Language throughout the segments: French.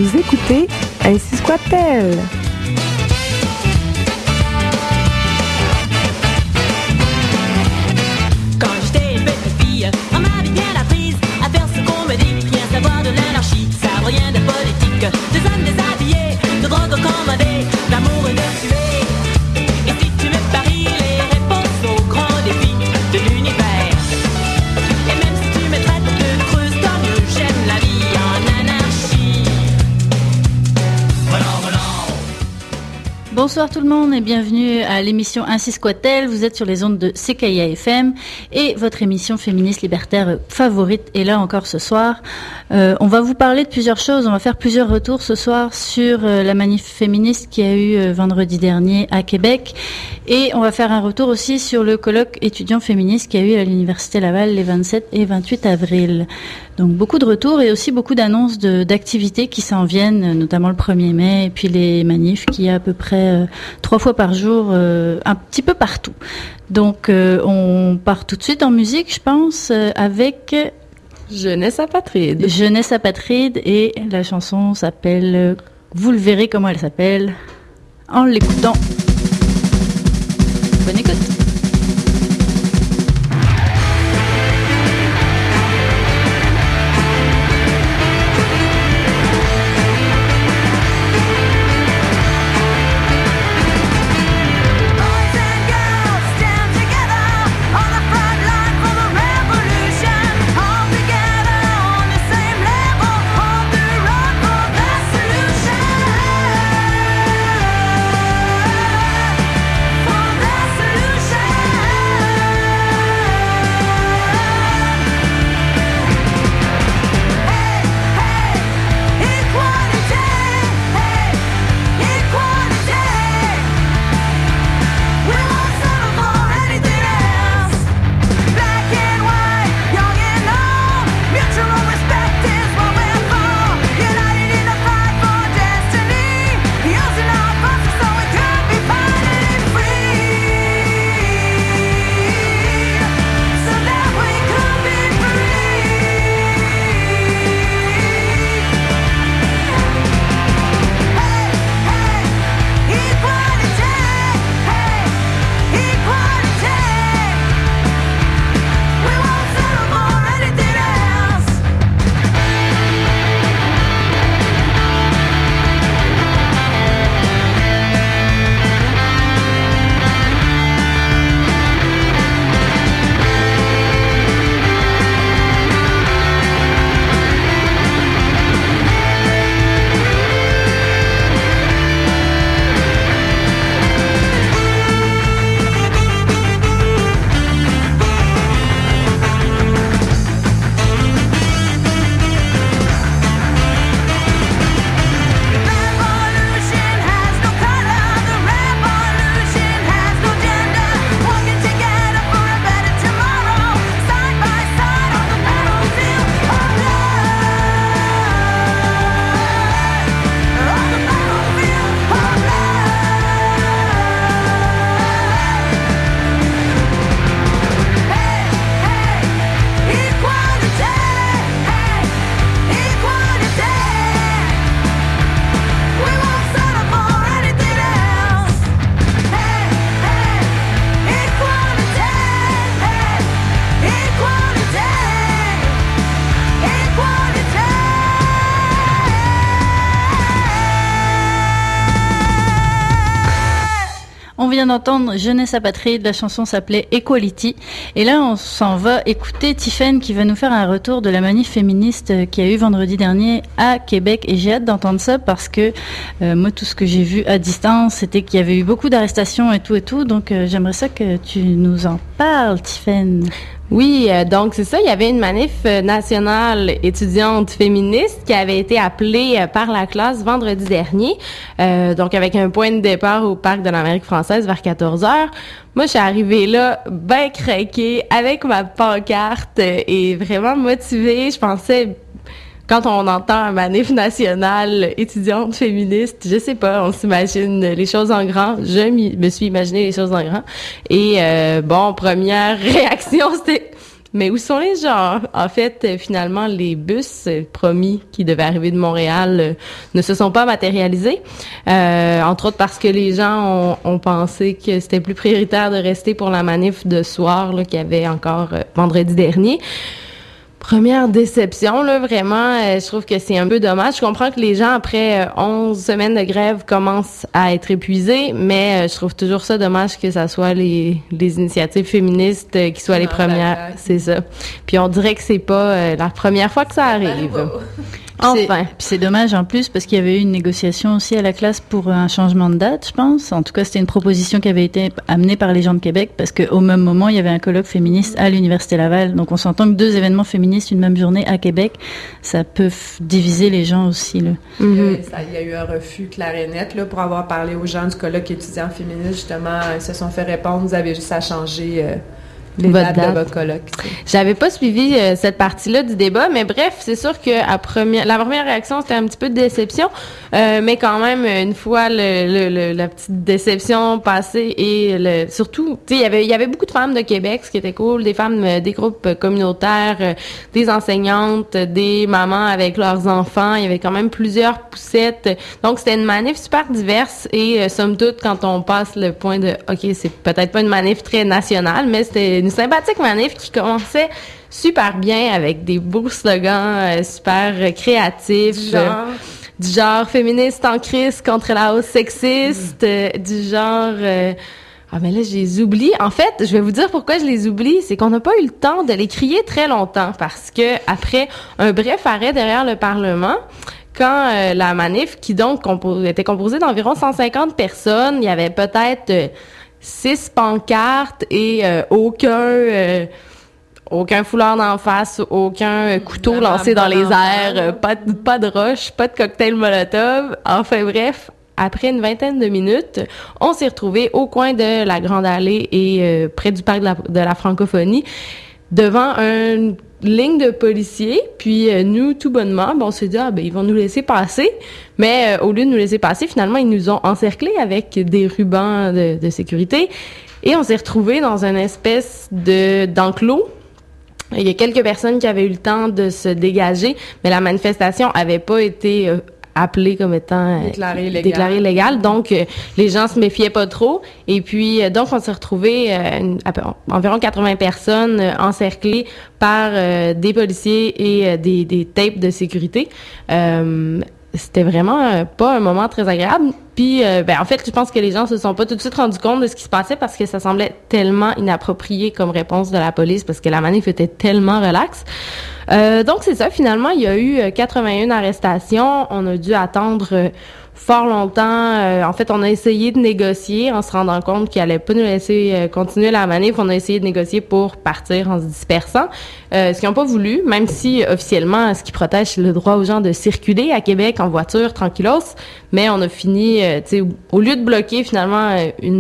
Vous écoutez Ainsi soit-elle. Quand j'étais une petite fille, on m'avait bien apprise à faire ce qu'on me dit, rien savoir de l'anarchie, savoir rien de politique, des hommes déshabillés, de drogue commandée, d'amour et de tuer. Et si tu me paries les réponses aux grands défis de l'univers, et même si tu me traites de creuse, tant mieux, j'aime la vie en anarchie. Bonsoir tout le monde et bienvenue à l'émission Ainsi soit-elle. Vous êtes sur les ondes de CKIA FM et votre émission féministe libertaire favorite est là encore ce soir. On va vous parler de plusieurs choses. On va faire plusieurs retours ce soir sur la manif féministe qui a eu vendredi dernier à Québec. Et on va faire un retour aussi sur le colloque étudiant féministe qui a eu à l'Université Laval les 27 et 28 avril. Donc beaucoup de retours et aussi beaucoup d'annonces d'activités qui s'en viennent, notamment le 1er mai et puis les manifs qu'il y a à peu près 3 fois par jour, un petit peu partout. Donc on part tout de suite en musique, je pense, avec Jeunesse apatride. Jeunesse apatride et la chanson s'appelle Vous le verrez comment elle s'appelle en l'écoutant. Bonne écoute. On vient d'entendre Jeunesse apatride, la chanson s'appelait Equality. Et là, on s'en va écouter Tiffen qui va nous faire un retour de la manif féministe qui a eu vendredi dernier à Québec. Et j'ai hâte d'entendre ça parce que moi, tout ce que j'ai vu à distance, c'était qu'il y avait eu beaucoup d'arrestations et tout. Donc, j'aimerais ça que tu nous en parles, Tiffen. Oui, donc c'est ça, il y avait une manif nationale étudiante féministe qui avait été appelée par la classe vendredi dernier, donc avec un point de départ au Parc de l'Amérique française vers 14h. Moi, je suis arrivée là, ben craquée, avec ma pancarte et vraiment motivée. Je pensais, quand on entend un manif national étudiante féministe, je sais pas, on s'imagine les choses en grand. Je me suis imaginé les choses en grand. Et bon, première réaction, c'était Mais où sont les gens? En fait, finalement, les bus promis qui devaient arriver de Montréal ne se sont pas matérialisés. Entre autres parce que les gens ont pensé que c'était plus prioritaire de rester pour la manif de soir là, qu'il y avait encore vendredi dernier. Première déception, là, vraiment, je trouve que c'est un peu dommage. Je comprends que les gens, après 11 semaines de grève, commencent à être épuisés, mais je trouve toujours ça dommage que ça soit les initiatives féministes qui soient les premières. C'est ça. Puis on dirait que c'est pas la première fois que ça arrive. Enfin. Puis c'est dommage en plus parce qu'il y avait eu une négociation aussi à la classe pour un changement de date, je pense. En tout cas, c'était une proposition qui avait été amenée par les gens de Québec parce qu'au même moment, il y avait un colloque féministe à l'Université Laval. Donc on s'entend que 2 événements féministes une même journée à Québec, ça peut diviser les gens aussi. Là. Il y a eu un refus clair et net là, pour avoir parlé aux gens du colloque étudiants féministes. Justement, ils se sont fait répondre, vous avez juste à changer... les dates de votre colloque. J'avais pas suivi cette partie-là du débat, mais bref, c'est sûr que la première réaction, c'était un petit peu de déception, mais quand même, une fois la petite déception passée et surtout, tu sais, il y avait beaucoup de femmes de Québec, ce qui était cool, des femmes des groupes communautaires, des enseignantes, des mamans avec leurs enfants, il y avait quand même plusieurs poussettes, donc c'était une manif super diverse et somme toute, quand on passe le point de, OK, c'est peut-être pas une manif très nationale, mais c'était une sympathique manif qui commençait super bien avec des beaux slogans super créatifs. Du genre féministe en crise contre la hausse sexiste, du genre... Ah, mais là, je les oublie. En fait, je vais vous dire pourquoi je les oublie. C'est qu'on n'a pas eu le temps de les crier très longtemps parce que après un bref arrêt derrière le Parlement, quand la manif, qui donc était composée d'environ 150 personnes, il y avait peut-être... 6 pancartes et aucun foulard d'en face, aucun couteau lancé dans les airs, pas de roche, pas de cocktail Molotov. Enfin bref, après une vingtaine de minutes, on s'est retrouvés au coin de la Grande Allée et près du parc de la Francophonie, devant une ligne de policiers, puis nous, tout bonnement, on s'est dit, ils vont nous laisser passer, mais au lieu de nous laisser passer, finalement, ils nous ont encerclés avec des rubans de sécurité, et on s'est retrouvés dans une espèce d'enclos. Il y a quelques personnes qui avaient eu le temps de se dégager, mais la manifestation avait pas été appelé comme étant déclaré légal. Donc, les gens se méfiaient pas trop. Et puis, donc, on s'est retrouvés environ 80 personnes encerclées par des policiers et des tapes de sécurité. C'était vraiment pas un moment très agréable. Puis, en fait, je pense que les gens se sont pas tout de suite rendus compte de ce qui se passait parce que ça semblait tellement inapproprié comme réponse de la police parce que la manif était tellement relaxe. Donc, c'est ça. Finalement, il y a eu 81 arrestations. On a dû attendre fort longtemps. En fait, on a essayé de négocier en se rendant compte qu'ils allaient pas nous laisser continuer la manif. On a essayé de négocier pour partir en se dispersant. Ce qu'ils n'ont pas voulu, même si officiellement, ce qui protège, c'est le droit aux gens de circuler à Québec en voiture, tranquillos. Mais on a fini, tu sais, au lieu de bloquer finalement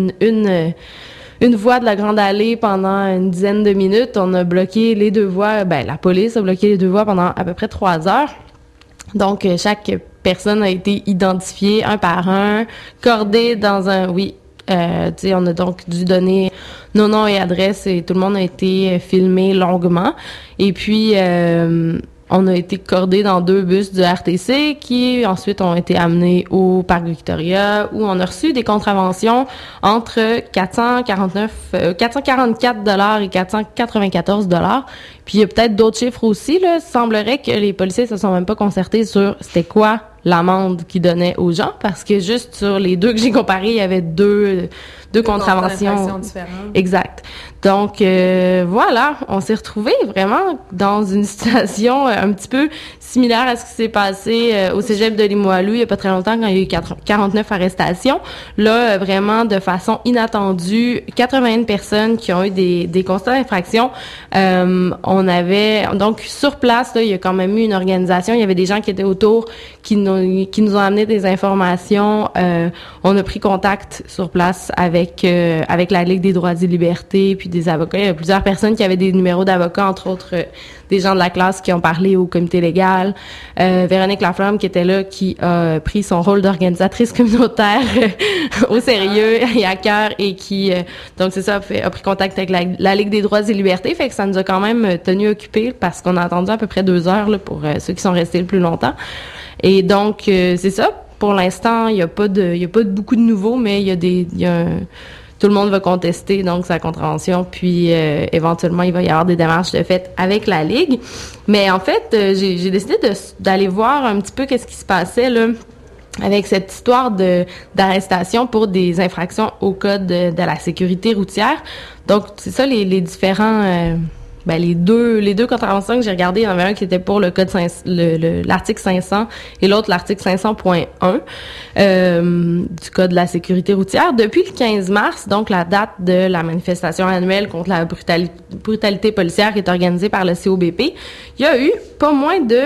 une voie de la Grande Allée pendant une dizaine de minutes, on a bloqué les 2 voies. La police a bloqué les 2 voies pendant à peu près 3 heures. Donc, chaque personne a été identifiée un par un, cordée dans un... Oui, tu sais, on a donc dû donner nos noms et adresses et tout le monde a été filmé longuement. Et puis... on a été cordés dans 2 bus du RTC qui ensuite ont été amenés au Parc Victoria où on a reçu des contraventions entre 444 $ et 494 $. Puis il y a peut-être d'autres chiffres aussi, là. Il semblerait que les policiers se sont même pas concertés sur c'était quoi l'amende qu'ils donnaient aux gens parce que juste sur les 2 que j'ai comparés, il y avait deux contraventions différentes. Exact. Donc voilà, on s'est retrouvés vraiment dans une situation un petit peu similaire à ce qui s'est passé au cégep de Limoilou il y a pas très longtemps quand il y a eu 49 arrestations. Là, vraiment de façon inattendue, 81 personnes qui ont eu des constats d'infraction. On avait donc sur place là, il y a quand même eu une organisation, il y avait des gens qui étaient autour qui nous ont amené des informations. On a pris contact sur place avec la Ligue des droits et libertés puis des avocats. Il y a plusieurs personnes qui avaient des numéros d'avocats, entre autres des gens de la classe qui ont parlé au comité légal. Véronique Laflamme qui était là, qui a pris son rôle d'organisatrice communautaire au sérieux et à cœur et qui, donc c'est ça, a pris contact avec la Ligue des droits et libertés. Fait que ça nous a quand même tenu occupés parce qu'on a attendu à peu près 2 heures là, pour ceux qui sont restés le plus longtemps. Et donc, c'est ça. Pour l'instant, il y a pas beaucoup de nouveaux, mais tout le monde va contester donc sa contravention, puis éventuellement il va y avoir des démarches de fait avec la Ligue. Mais en fait, j'ai décidé d'aller voir un petit peu qu'est-ce qui se passait là avec cette histoire d'arrestation pour des infractions au code de la sécurité routière. Donc c'est ça les différents les deux contraventions que j'ai regardées, il y en avait un qui était pour le code l'article 500 et l'autre l'article 500.1 du code de la sécurité routière. Depuis le 15 mars, donc la date de la manifestation annuelle contre la brutalité policière qui est organisée par le COBP, il y a eu pas moins de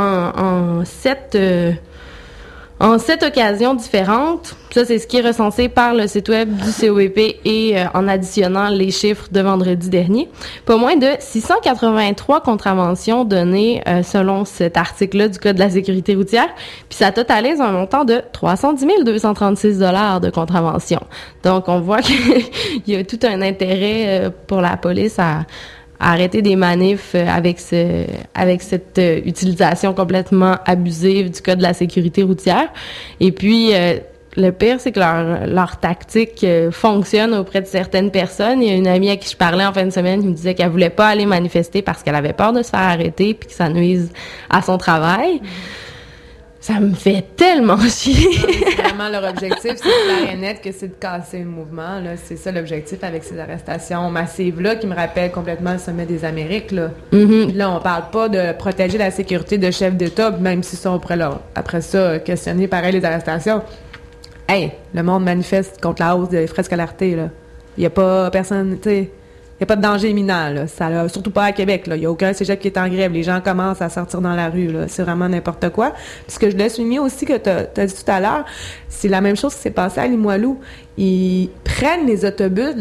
en 7 occasions différentes. Ça, c'est ce qui est recensé par le site web du COBP et en additionnant les chiffres de vendredi dernier. Pas moins de 683 contraventions données selon cet article-là du Code de la sécurité routière. Puis ça totalise un montant de 310 236 $ de contraventions. Donc, on voit qu'il y a tout un intérêt pour la police à arrêter des manifs avec cette utilisation complètement abusive du code de la sécurité routière. Et puis le pire, c'est que leur tactique fonctionne auprès de certaines personnes. Il y a une amie à qui je parlais en fin de semaine qui me disait qu'elle voulait pas aller manifester parce qu'elle avait peur de se faire arrêter puis que ça nuise à son travail. Ça me fait tellement chier. C'est vraiment leur objectif, c'est clair et net que c'est de casser le mouvement. Là. C'est ça l'objectif avec ces arrestations massives-là qui me rappellent complètement le sommet des Amériques. Là, là on parle pas de protéger la sécurité de chefs d'État, même si ça, on pourrait après ça questionner pareil les arrestations. Hey, le monde manifeste contre la hausse des frais de scolarité. Il n'y a pas personne, tu sais... Il n'y a pas de danger imminent, là. Ça, surtout pas à Québec, là. Il n'y a aucun cégep qui est en grève. Les gens commencent à sortir dans la rue, là. C'est vraiment n'importe quoi. Puis ce que je voulais souligner aussi que t'as dit tout à l'heure, c'est la même chose qui s'est passé à Limoilou. Ils prennent les autobus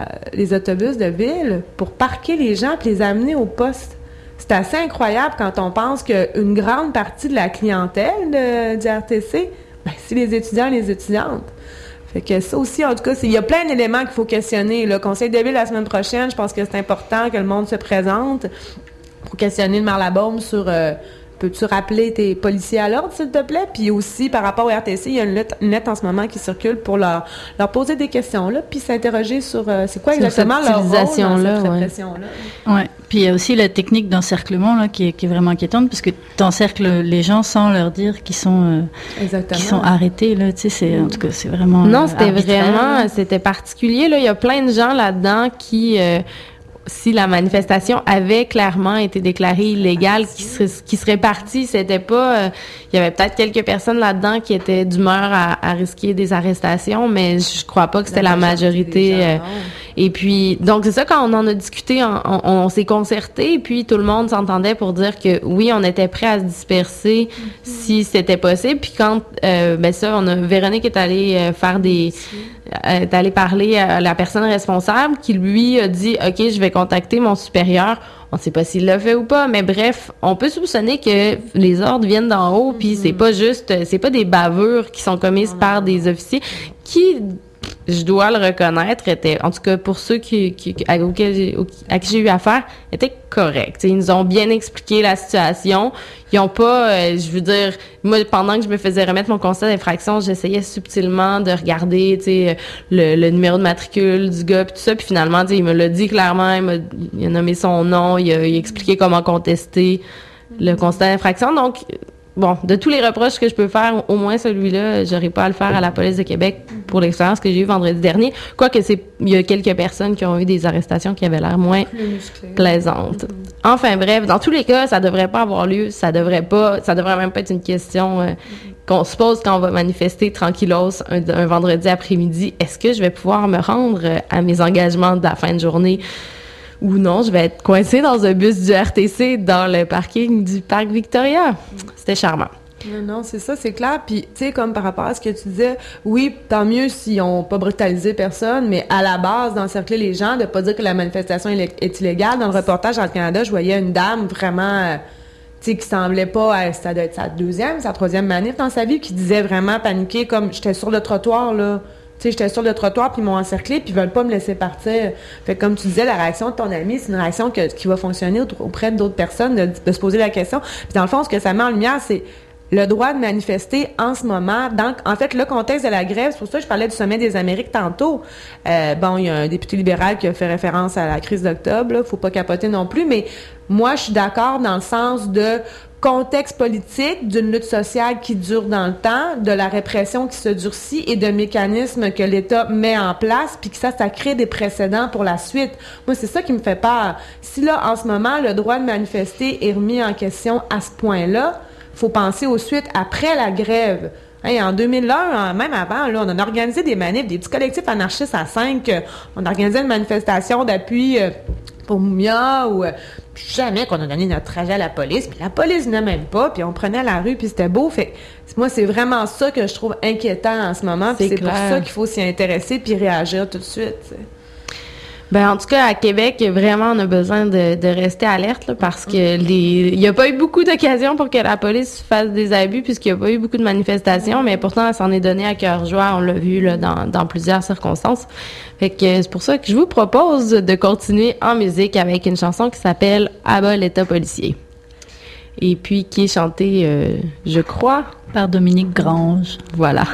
de ville pour parquer les gens puis les amener au poste. C'est assez incroyable quand on pense qu'une grande partie de la clientèle du RTC, c'est les étudiants et les étudiantes. Fait que ça aussi, en tout cas, il y a plein d'éléments qu'il faut questionner. Le conseil de ville la semaine prochaine, je pense que c'est important que le monde se présente pour questionner le maire Labaume sur peux-tu rappeler tes policiers à l'ordre, s'il te plaît? Puis aussi, par rapport au RTC, il y a une lettre en ce moment qui circule pour leur poser des questions, là, puis s'interroger sur c'est quoi exactement leur rôle dans cette répression-là. Ouais. Puis il y a aussi la technique d'encerclement là qui est vraiment inquiétante parce que tu encercles les gens sans leur dire qu'ils sont arrêtés là, tu sais, en tout cas c'est vraiment c'était particulier là, il y a plein de gens là-dedans qui si la manifestation avait clairement été déclarée illégale, qui serait partie, c'était pas... il y avait peut-être quelques personnes là-dedans qui étaient d'humeur à risquer des arrestations, mais je crois pas que c'était la majorité. Et puis, donc c'est ça, quand on en a discuté, on s'est concerté, et puis tout le monde s'entendait pour dire que oui, on était prêt à se disperser si c'était possible. Puis quand, Véronique est allée est allée parler à la personne responsable qui lui a dit « OK, je vais contacter mon supérieur ». On sait pas s'il l'a fait ou pas, mais bref, on peut soupçonner que les ordres viennent d'en haut, puis c'est pas des bavures qui sont commises par des officiers qui, je dois le reconnaître, étaient, en tout cas pour ceux à qui j'ai eu affaire, étaient corrects. T'sais, ils nous ont bien expliqué la situation. Ils ont pas, je veux dire, moi, pendant que je me faisais remettre mon constat d'infraction, j'essayais subtilement de regarder, le numéro de matricule du gars, puis tout ça, puis finalement, il me l'a dit clairement, il a nommé son nom, il a expliqué comment contester le constat d'infraction. Donc, bon, de tous les reproches que je peux faire, au moins celui-là, j'aurais pas à le faire à la police de Québec pour l'expérience que j'ai eue vendredi dernier. Quoique il y a quelques personnes qui ont eu des arrestations qui avaient l'air moins plaisantes. Enfin bref, dans tous les cas, ça devrait pas avoir lieu. Ça devrait même pas être une question qu'on se pose quand on va manifester tranquillos un vendredi après-midi. Est-ce que je vais pouvoir me rendre à mes engagements de la fin de journée? Ou non, je vais être coincée dans un bus du RTC dans le parking du Parc Victoria. C'était charmant. Non, c'est ça, c'est clair. Puis, tu sais, comme par rapport à ce que tu disais, oui, tant mieux s'ils ont pas brutalisé personne, mais à la base, d'encercler les gens, de pas dire que la manifestation est illégale. Dans le reportage dans le Canada, je voyais une dame vraiment, tu sais, qui semblait pas, ça doit être sa deuxième, sa troisième manif dans sa vie, qui disait vraiment paniquer, comme j'étais sur le trottoir, là. Tu sais, j'étais sur le trottoir, puis ils m'ont encerclé, puis ils veulent pas me laisser partir. Fait que comme tu disais, la réaction de ton ami, c'est une réaction qui va fonctionner auprès d'autres personnes, de se poser la question. Puis dans le fond, ce que ça met en lumière, c'est le droit de manifester en ce moment. En fait, le contexte de la grève, c'est pour ça que je parlais du sommet des Amériques tantôt. Bon, il y a un député libéral qui a fait référence à la crise d'octobre, là, faut pas capoter non plus, mais moi, je suis d'accord dans le sens de contexte politique, d'une lutte sociale qui dure dans le temps, de la répression qui se durcit et de mécanismes que l'État met en place, puis que ça crée des précédents pour la suite. Moi, c'est ça qui me fait peur. Si là, en ce moment, le droit de manifester est remis en question à ce point-là, faut penser aux suites après la grève. Hey, en 2001, même avant, là, on a organisé des manifs, des petits collectifs anarchistes à 5. On a organisé une manifestation d'appui pour Moumia ou jamais qu'on a donné notre trajet à la police. Puis la police venait même pas, puis on prenait la rue, puis c'était beau. Fait moi, c'est vraiment ça que je trouve inquiétant en ce moment. Puis c'est pour ça qu'il faut s'y intéresser puis réagir tout de suite. T'sais. Ben, en tout cas, à Québec, vraiment, on a besoin de rester alerte, là, parce que il y a pas eu beaucoup d'occasions pour que la police fasse des abus, puisqu'il y a pas eu beaucoup de manifestations, mais pourtant, elle s'en est donnée à cœur joie. On l'a vu, là, dans plusieurs circonstances. Fait que c'est pour ça que je vous propose de continuer en musique avec une chanson qui s'appelle « À bas l'État policier ». Et puis, qui est chantée, je crois, par Dominique Grange. Voilà.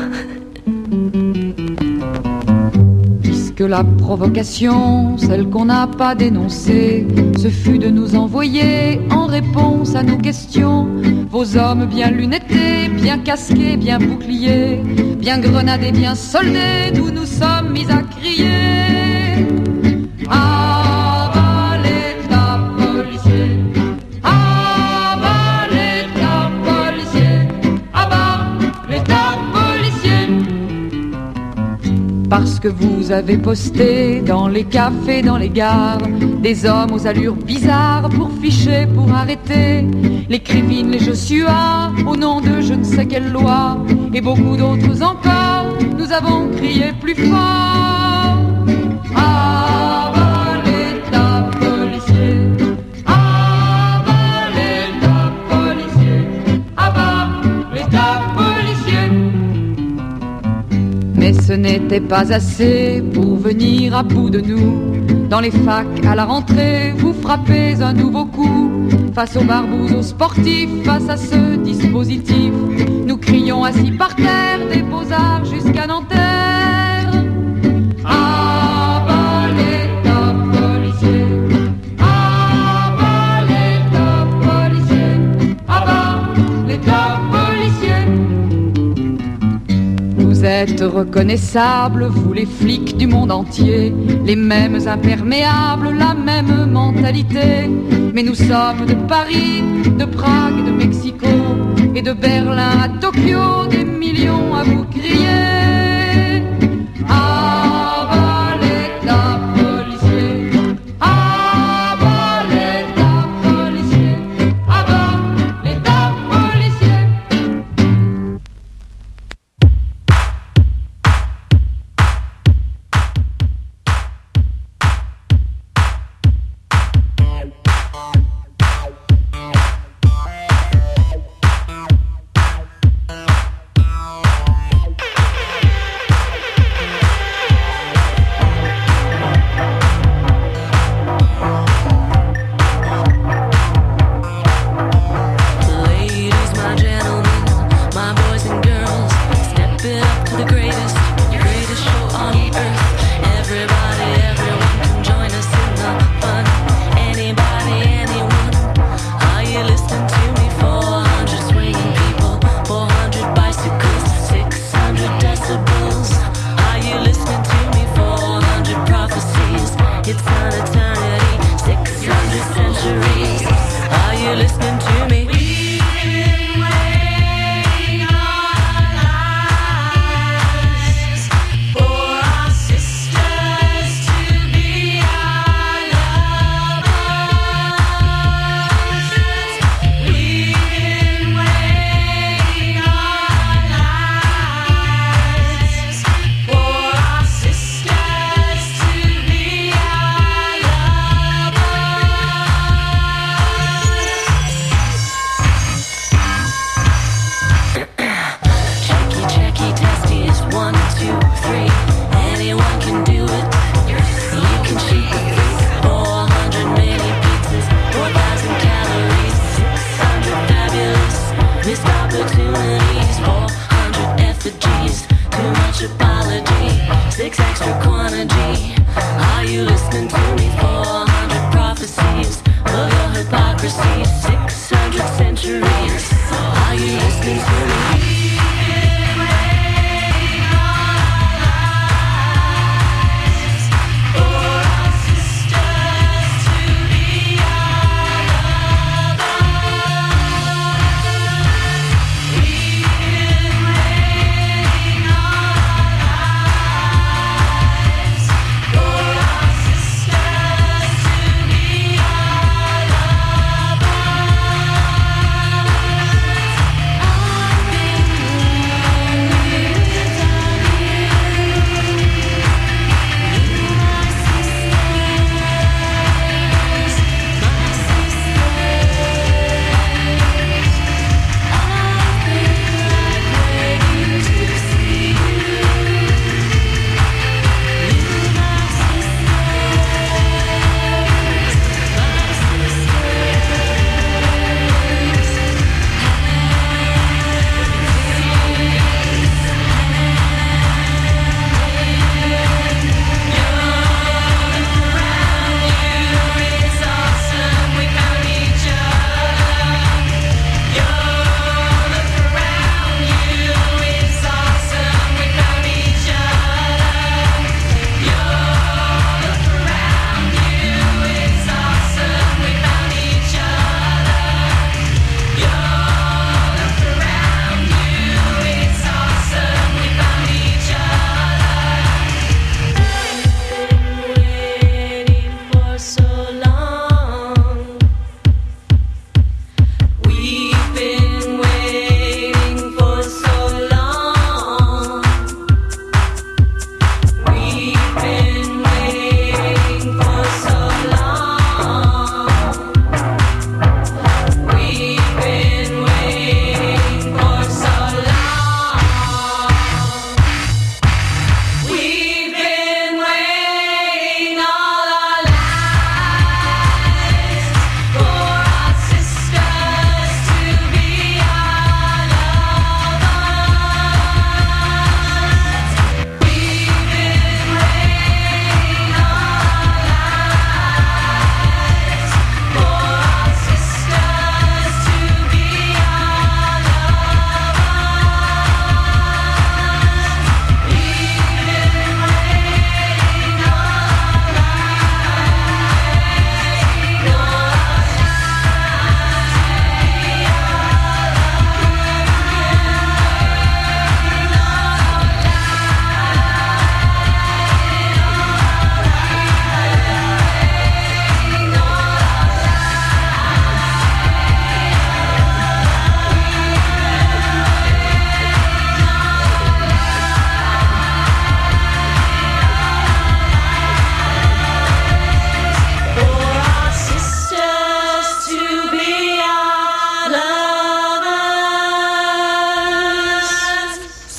Que la provocation, celle qu'on n'a pas dénoncée, ce fut de nous envoyer en réponse à nos questions vos hommes bien lunettés, bien casqués, bien boucliers, bien grenadés, bien soldés, d'où nous sommes mis à crier. Ah bas l'État policier, ah bas l'État policier, ah bas l'État policier. Parce que vous avez posté dans les cafés, dans les gares, des hommes aux allures bizarres pour ficher, pour arrêter les criminels, les Joshua, au nom de je ne sais quelle loi, et beaucoup d'autres encore, nous avons crié plus fort. Ah bas l'État policier, ah bas l'État policier, ah bas l'État policier. Mais ce n'était pas assez pour venir à bout de nous. Dans les facs, à la rentrée, vous frappez un nouveau coup. Face aux barbouzes, aux sportifs, face à ce dispositif, nous crions assis par terre, des beaux-arts jusqu'à Nanterre. Ah bas l'État policier, ah bas l'État policier, ah bas l'État policier. Vous êtes reconnaissables, vous les flics du monde entier, les mêmes imperméables, la même mentalité. Mais nous sommes de Paris, de Prague, de Mexico et de Berlin à Tokyo, des millions à vous crier. Ah bas l'État policier, ah bas l'État policier, ah bas l'État policier.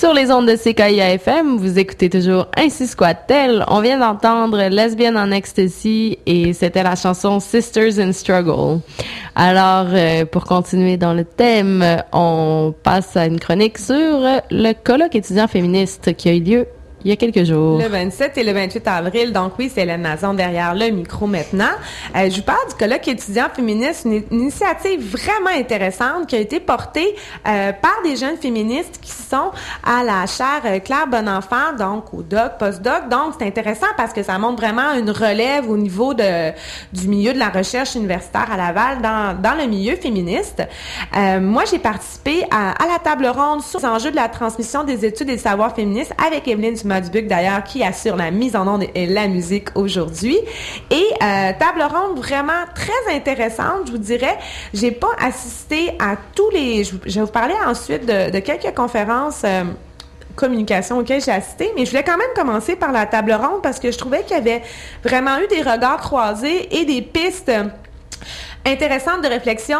Sur les ondes de CKIA-FM, vous écoutez toujours Ainsi Squat-elle. On vient d'entendre Lesbian on Ecstasy et c'était la chanson Sisters in Struggle. Alors, pour continuer dans le thème, on passe à une chronique sur le colloque étudiant féministe qui a eu lieu il y a quelques jours. Le 27 et le 28 avril. Donc oui, c'est Hélène Nazon derrière le micro maintenant. Je vous parle du colloque étudiant féministe, une initiative vraiment intéressante qui a été portée par des jeunes féministes qui sont à la chaire Claire Bonenfant, donc au doc, post-doc. Donc c'est intéressant parce que ça montre vraiment une relève au niveau du milieu de la recherche universitaire à Laval dans le milieu féministe. Moi, j'ai participé à la table ronde sur les enjeux de la transmission des études et des savoirs féministes avec Evelyne Dumas-Dubuc, d'ailleurs, qui assure la mise en onde et la musique aujourd'hui. Et table ronde vraiment très intéressante, je vous dirais. J'ai pas assisté à tous les... Je vais vous parler ensuite de quelques conférences communication auxquelles j'ai assisté, mais je voulais quand même commencer par la table ronde parce que je trouvais qu'il y avait vraiment eu des regards croisés et des pistes intéressante de réflexion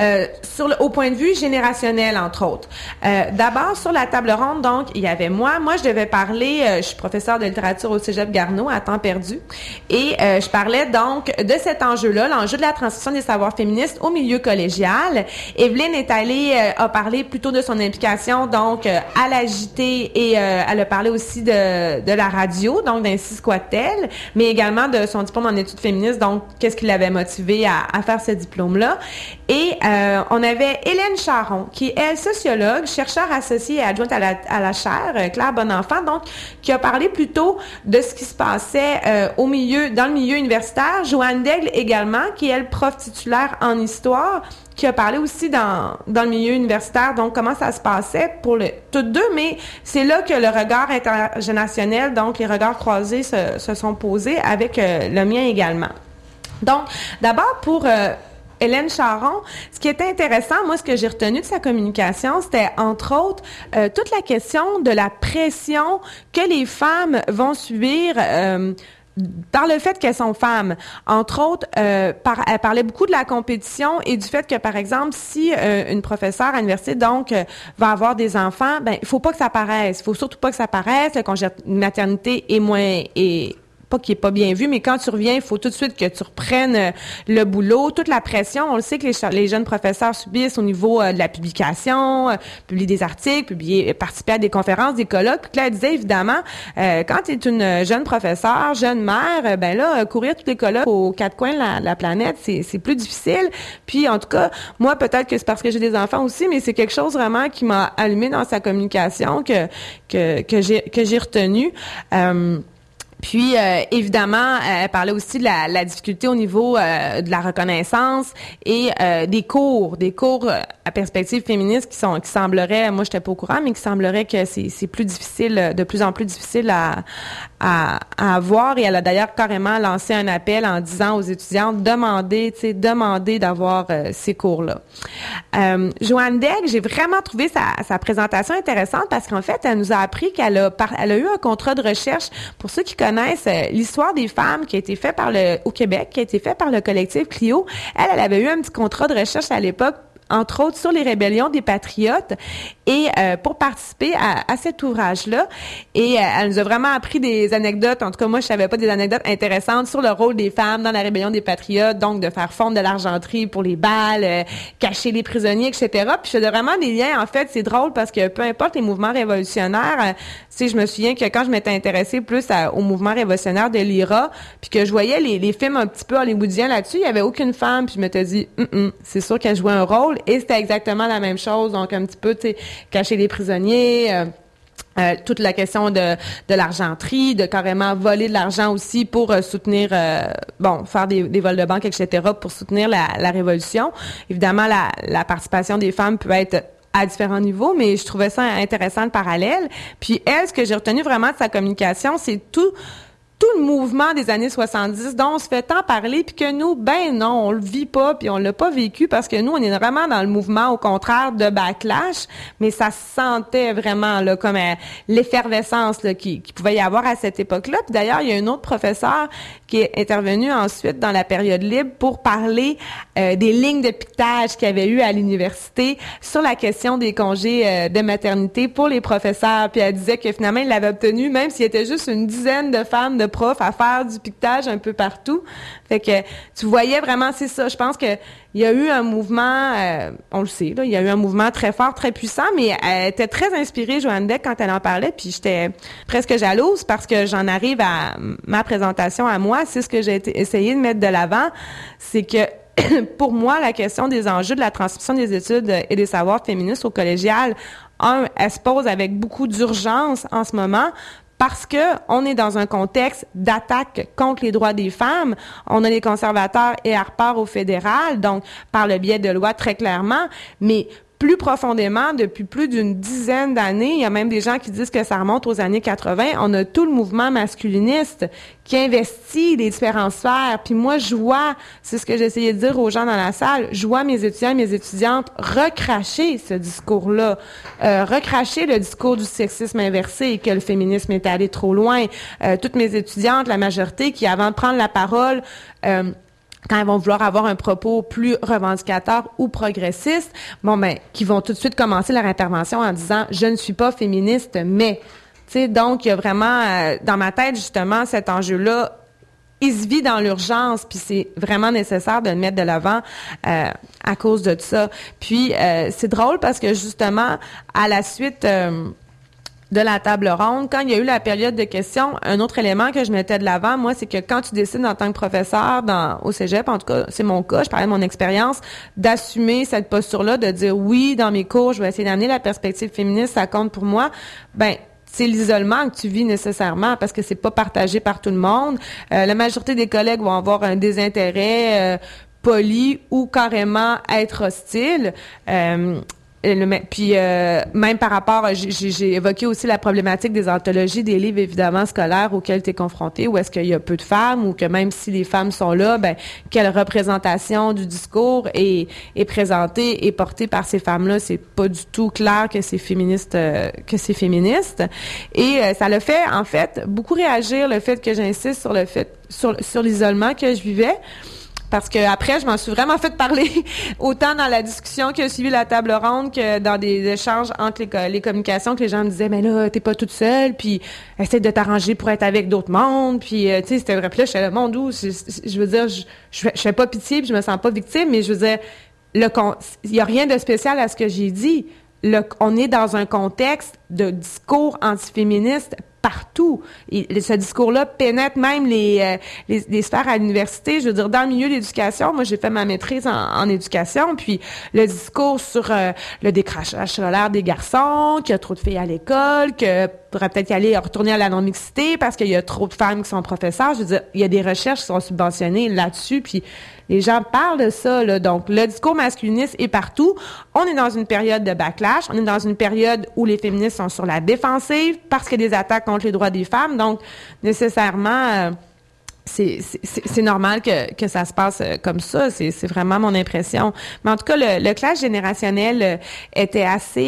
au point de vue générationnel, entre autres. D'abord, sur la table ronde, donc, il y avait moi. Moi, je devais parler, je suis professeure de littérature au Cégep Garneau à temps perdu, et je parlais donc de cet enjeu-là, l'enjeu de la transmission des savoirs féministes au milieu collégial. Evelyne est allée, a parlé plutôt de son implication, donc, à la JT, et elle a parlé aussi de la radio, donc d'Ainsi Squat-elle, mais également de son diplôme en études féministes, donc, qu'est-ce qui l'avait motivée à faire ce diplôme-là. Et on avait Hélène Charron, qui est, elle, sociologue, chercheur associée et adjointe à la chaire Claire Bonenfant, donc, qui a parlé plutôt de ce qui se passait dans le milieu universitaire. Joanne Daigle également, qui est, elle, prof titulaire en histoire, qui a parlé aussi dans le milieu universitaire, donc comment ça se passait pour toutes deux, mais c'est là que le regard intergénérationnel, donc les regards croisés se sont posés avec le mien également. Donc, d'abord, pour Hélène Charron, ce qui était intéressant, moi, ce que j'ai retenu de sa communication, c'était, entre autres, toute la question de la pression que les femmes vont subir par le fait qu'elles sont femmes. Entre autres, elle parlait beaucoup de la compétition et du fait que, par exemple, si une professeure à l'université, donc, va avoir des enfants, ben, il faut pas que ça paraisse. Il faut surtout pas que ça paraisse. Le congé de maternité pas qui est pas bien vu, mais quand tu reviens, il faut tout de suite que tu reprennes le boulot, toute la pression. On le sait que les jeunes professeurs subissent au niveau de la publication, publier des articles, participer à des conférences, des colloques. Puis là, elle disait évidemment, quand tu es une jeune professeure, jeune mère, ben là, courir tous les colloques aux quatre coins de la planète, c'est plus difficile. Puis en tout cas, moi, peut-être que c'est parce que j'ai des enfants aussi, mais c'est quelque chose vraiment qui m'a allumé dans sa communication que j'ai retenu. Puis, évidemment, elle parlait aussi de la difficulté au niveau de la reconnaissance et des cours à perspective féministe qui sembleraient, moi j'étais pas au courant, mais qui semblerait que c'est plus difficile, de plus en plus difficile à avoir. Et elle a d'ailleurs carrément lancé un appel en disant aux étudiantes demander d'avoir ces cours-là. Joanne Daigle, j'ai vraiment trouvé sa présentation intéressante parce qu'en fait, elle nous a appris qu'elle a eu un contrat de recherche. Pour ceux qui connaissent l'histoire des femmes qui a été fait au Québec, qui a été fait par le collectif Clio, elle avait eu un petit contrat de recherche à l'époque, entre autres sur les rébellions des patriotes, et pour participer à cet ouvrage-là. Et elle nous a vraiment appris des anecdotes, en tout cas moi je savais pas, des anecdotes intéressantes sur le rôle des femmes dans la rébellion des patriotes, donc de faire fondre de l'argenterie pour les balles, cacher les prisonniers, etc. Puis je faisais vraiment des liens, en fait, c'est drôle parce que peu importe les mouvements révolutionnaires, je me souviens que quand je m'étais intéressée plus au mouvement révolutionnaire de l'IRA, puis que je voyais les films un petit peu hollywoodiens là-dessus, il y avait aucune femme, puis je m'étais dit, c'est sûr qu'elle jouait un rôle. Et c'était exactement la même chose, donc un petit peu, tu sais, cacher les prisonniers, toute la question de l'argenterie, de carrément voler de l'argent aussi pour soutenir, faire des vols de banque, etc., pour soutenir la révolution. Évidemment, la participation des femmes peut être à différents niveaux, mais je trouvais ça intéressant le parallèle. Puis elle, ce que j'ai retenu vraiment de sa communication, c'est tout le mouvement des années 70 dont on se fait tant parler, puis que nous, ben non, on le vit pas, puis on l'a pas vécu parce que nous, on est vraiment dans le mouvement, au contraire, de backlash, mais ça se sentait vraiment là comme l'effervescence là, qui pouvait y avoir à cette époque-là. Puis d'ailleurs, il y a un autre professeur qui est intervenu ensuite dans la période libre pour parler des lignes de piquetage qu'il y avait eu à l'université sur la question des congés de maternité pour les professeurs. Puis elle disait que finalement, il l'avait obtenu, même s'il y était juste une dizaine de femmes de profs à faire du piquetage un peu partout. Fait que tu voyais vraiment, c'est ça. Je pense que il y a eu un mouvement, on le sait, là, il y a eu un mouvement très fort, très puissant, mais elle était très inspirée, Joanne Deck, quand elle en parlait, puis j'étais presque jalouse parce que j'en arrive à ma présentation à moi. C'est ce que j'ai essayé de mettre de l'avant, c'est que pour moi, la question des enjeux de la transmission des études et des savoirs féministes au collégial, elle se pose avec beaucoup d'urgence en ce moment, parce que on est dans un contexte d'attaque contre les droits des femmes. On a les conservateurs et Harper au fédéral, donc par le biais de lois très clairement, mais plus profondément, depuis plus d'une dizaine d'années, il y a même des gens qui disent que ça remonte aux années 80, on a tout le mouvement masculiniste qui investit les différentes sphères. Puis moi, je vois, c'est ce que j'essayais de dire aux gens dans la salle, je vois mes étudiants et mes étudiantes recracher ce discours-là, recracher le discours du sexisme inversé et que le féminisme est allé trop loin. Toutes mes étudiantes, la majorité, qui avant de prendre la parole, quand elles vont vouloir avoir un propos plus revendicateur ou progressiste, qui vont tout de suite commencer leur intervention en disant « je ne suis pas féministe, mais ». Tu sais, donc, il y a vraiment, dans ma tête, justement, cet enjeu-là, il se vit dans l'urgence, puis c'est vraiment nécessaire de le mettre de l'avant à cause de ça. Puis, c'est drôle parce que, justement, à la suite de la table ronde, quand il y a eu la période de questions, un autre élément que je mettais de l'avant, moi, c'est que quand tu décides en tant que professeur au cégep, en tout cas, c'est mon cas, je parlais de mon expérience, d'assumer cette posture-là, de dire oui, dans mes cours, je vais essayer d'amener la perspective féministe, ça compte pour moi, c'est l'isolement que tu vis nécessairement parce que c'est pas partagé par tout le monde. La majorité des collègues vont avoir un désintérêt poli ou carrément être hostile. Puis même par rapport, j'ai évoqué aussi la problématique des anthologies, des livres évidemment scolaires auxquels tu es confronté, où est-ce qu'il y a peu de femmes, ou que même si les femmes sont là, quelle représentation du discours est présentée et portée par ces femmes-là, c'est pas du tout clair que c'est féministe, Et ça l'a fait en fait beaucoup réagir le fait que j'insiste sur l'isolement que je vivais. Parce que après, je m'en suis vraiment fait parler autant dans la discussion qui a suivi la table ronde que dans des échanges entre les communications que les gens me disaient, mais là, t'es pas toute seule, puis essaie de t'arranger pour être avec d'autres mondes, puis tu sais, c'était vrai. Puis là, je suis le monde où, je veux dire, je fais pas pitié, puis je me sens pas victime, mais je veux dire, il y a rien de spécial à ce que j'ai dit. On est dans un contexte de discours antiféministe partout. Et ce discours-là pénètre même les sphères à l'université. Je veux dire, dans le milieu de l'éducation, moi, j'ai fait ma maîtrise en éducation, puis le discours sur le décrochage scolaire des garçons, qu'il y a trop de filles à l'école, que pourrait peut-être y aller retourner à la non-mixité parce qu'il y a trop de femmes qui sont professeurs. Je veux dire, il y a des recherches qui sont subventionnées là-dessus, puis les gens parlent de ça, là. Donc, le discours masculiniste est partout. On est dans une période de backlash. On est dans une période où les féministes sont sur la défensive parce qu'il y a des attaques contre les droits des femmes. Donc, nécessairement, c'est normal que ça se passe comme ça. C'est vraiment mon impression. Mais en tout cas, le clash générationnel était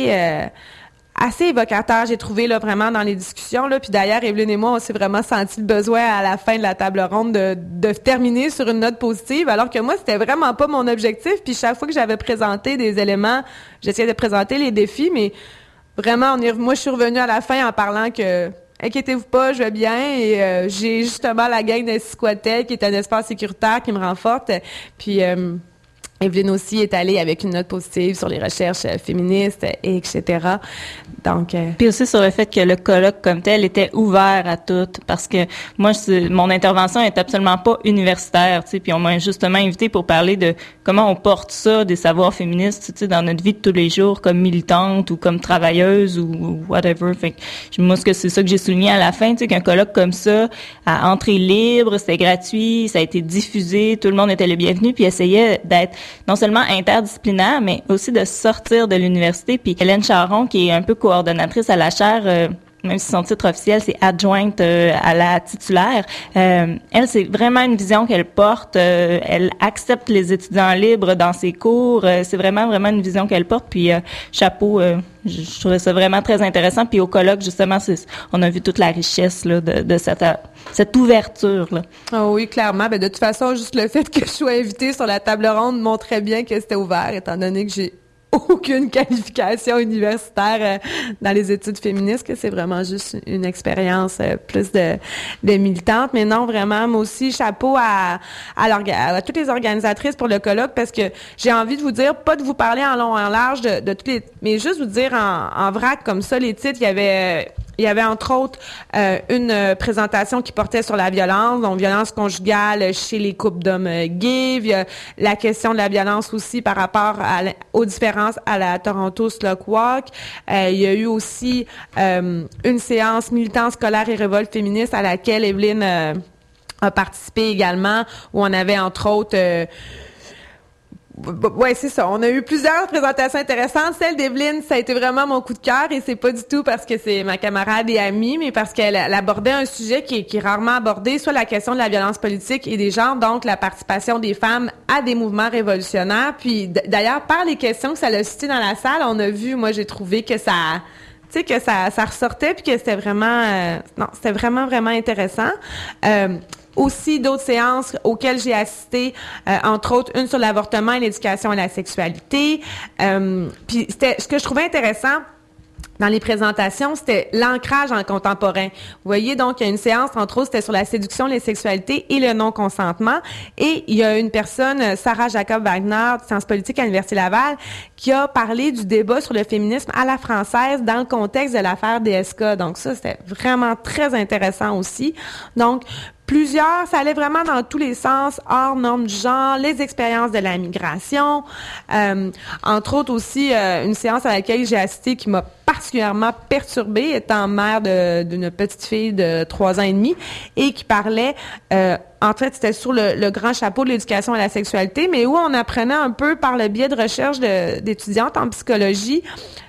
assez évocateur, j'ai trouvé là vraiment dans les discussions là. Puis d'ailleurs, Evelyne et moi, on s'est vraiment senti le besoin à la fin de la table ronde de terminer sur une note positive, alors que moi, c'était vraiment pas mon objectif. Puis chaque fois que j'avais présenté des éléments, j'essayais de présenter les défis, mais vraiment, moi, je suis revenue à la fin en parlant que inquiétez-vous pas, je vais bien et j'ai justement la gang de Squatel qui est un espace sécuritaire qui me rend forte. Puis Evelyne aussi est allée avec une note positive sur les recherches féministes, et etc. Donc, Puis aussi sur le fait que le colloque comme tel était ouvert à toutes, parce que moi, mon intervention est absolument pas universitaire, tu sais, puis on m'a justement invité pour parler de comment on porte ça, des savoirs féministes, tu sais, dans notre vie de tous les jours, comme militante ou comme travailleuse ou whatever. Fait que moi, c'est ça que j'ai souligné à la fin, tu sais, qu'un colloque comme ça, à entrée libre, c'était gratuit, ça a été diffusé, tout le monde était le bienvenu, puis essayait d'être non seulement interdisciplinaire, mais aussi de sortir de l'université. Puis Hélène Charron, qui est un peu coordonnatrice à la chaire même si son titre officiel, c'est adjointe à la titulaire, elle, c'est vraiment une vision qu'elle porte. Elle accepte les étudiants libres dans ses cours. C'est vraiment une vision qu'elle porte. Puis, chapeau, je trouvais ça vraiment très intéressant. Puis, au colloque, justement, on a vu toute la richesse là, de cette ouverture là. Oh oui, clairement. Ben, de toute façon, juste le fait que je sois invitée sur la table ronde montrait bien que c'était ouvert, étant donné que j'ai aucune qualification universitaire dans les études féministes, que c'est vraiment juste une expérience plus de militante. Mais non, vraiment, moi aussi, chapeau à toutes les organisatrices pour le colloque, parce que j'ai envie de vous dire, pas de vous parler en long et en large de toutes les, mais juste vous dire en vrac comme ça, les titres, il y avait entre autres une présentation qui portait sur la violence, donc violence conjugale chez les couples d'hommes gays, il y a la question de la violence aussi par rapport aux différences à la Toronto Slug Walk. Il y a eu aussi une séance militante scolaire et révolte féministe à laquelle Evelyne a participé également, où on avait entre autres ouais, c'est ça. On a eu plusieurs présentations intéressantes. Celle d'Evelyne, ça a été vraiment mon coup de cœur, et c'est pas du tout parce que c'est ma camarade et amie, mais parce qu'elle abordait un sujet qui est rarement abordé, soit la question de la violence politique et des genres, donc la participation des femmes à des mouvements révolutionnaires. Puis d'ailleurs, par les questions que ça a suscité dans la salle, on a vu, moi j'ai trouvé que ça ressortait, puis que c'était vraiment c'était vraiment intéressant. Aussi d'autres séances auxquelles j'ai assisté, entre autres une sur l'avortement et l'éducation à la sexualité. Puis ce que je trouvais intéressant dans les présentations, c'était l'ancrage en contemporain. Vous voyez, donc, il y a une séance, entre autres, c'était sur la séduction, les sexualités et le non-consentement. Et il y a une personne, Sarah Jacob-Wagner, de Sciences politiques à l'Université Laval, qui a parlé du débat sur le féminisme à la française dans le contexte de l'affaire DSK. Donc ça, c'était vraiment très intéressant aussi. Donc, ça allait vraiment dans tous les sens, hors normes du genre, les expériences de la migration, entre autres aussi une séance à laquelle j'ai assisté qui m'a particulièrement perturbée, étant mère d'une petite fille de 3 ans et demi, et qui parlait, en fait, c'était sur le grand chapeau de l'éducation à la sexualité, mais où on apprenait un peu par le biais de recherches d'étudiantes en psychologie,